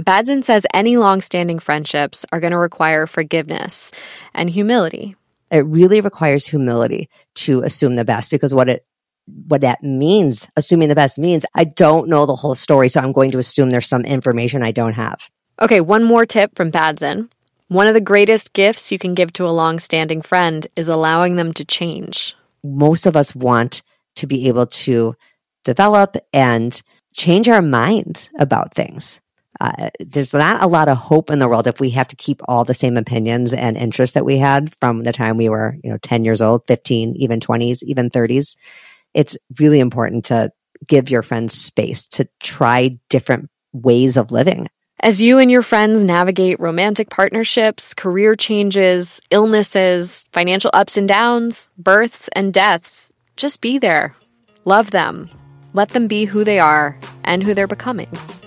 Badzin says any long-standing friendships are going to require forgiveness and humility. It really requires humility to assume the best, because what that means, assuming the best means, I don't know the whole story, so I'm going to assume there's some information I don't have. Okay, one more tip from Badzin. One of the greatest gifts you can give to a long-standing friend is allowing them to change. Most of us want to be able to develop and change our mind about things. There's not a lot of hope in the world if we have to keep all the same opinions and interests that we had from the time we were, 10 years old, 15, even 20s, even 30s. It's really important to give your friends space to try different ways of living. As you and your friends navigate romantic partnerships, career changes, illnesses, financial ups and downs, births and deaths, just be there. Love them. Let them be who they are and who they're becoming.